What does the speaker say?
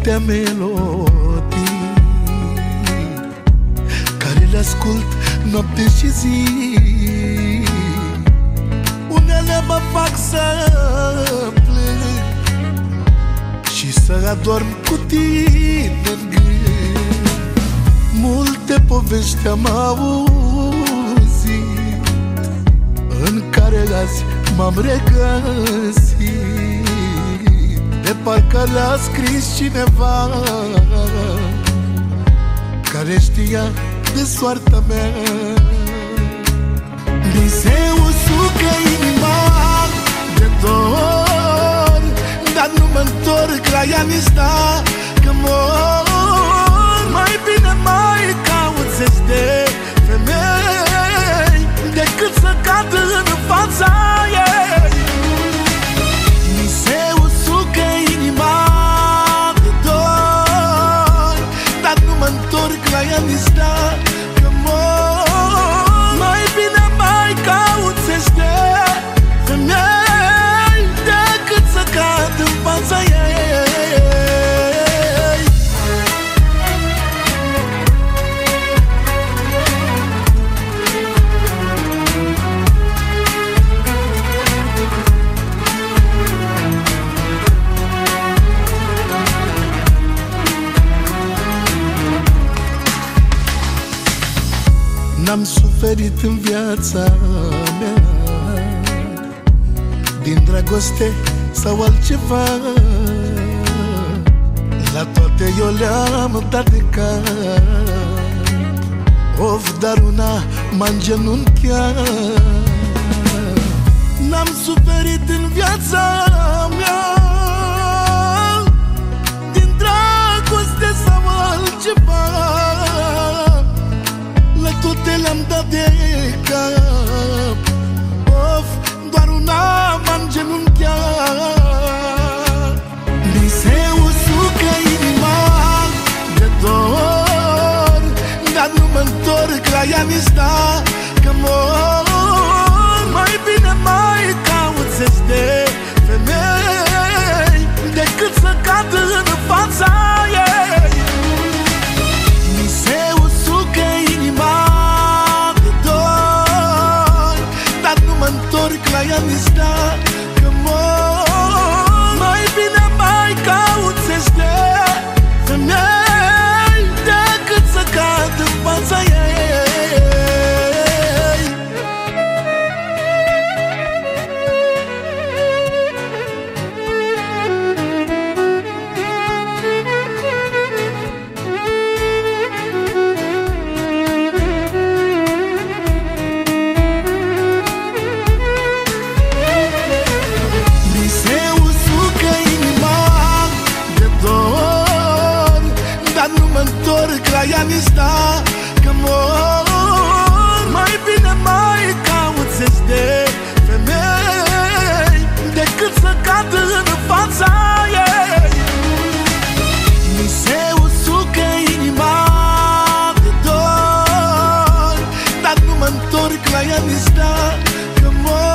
atâtea melodii care le ascult noapte și zi. Unele mă fac să plâng și să adorm cu tine în gând. Multe povești am auzit în care azi m-am regăsit, de parcă le-a scris cineva care știa de soarta mea. Mi se usucă inima de dor, dar nu mă întorc la ea nici dacă mor. Mai bine mai caut zeci de femei decât să cad în fața ei. Mi se usucă inima de dor, dar nu mă întorc la ea nici dacă mor. Mai bine mai caut zeci de femei decât să cad în fața ei. N-am suferit în viața mea din dragoste sau altceva, la toate eu le-am dat de cap. Of, dar una m-a îngenunchiat. N-am suferit în viața mea din dragoste sau altceva, la toate le-am dat de cap. Of, doar una m-a îngenunchiat. Mi se usucă inima de dor, dar nu mă întorc la ea nici dacă mor. Mai bine mai caut zeci de femei decât să cad în fața ei. Mi se usucă inima de dor, dar nu mă întorc la ea nici dacă mor. Mai bine mai caut zeci de femei decât să cad în fața ei. La ea nici dacă mor. Mai bine mai caut zeci de femei decât să cad în fața ei. Mi se usucă inima de dor, dar nu mă întorc la ea nici dacă mor.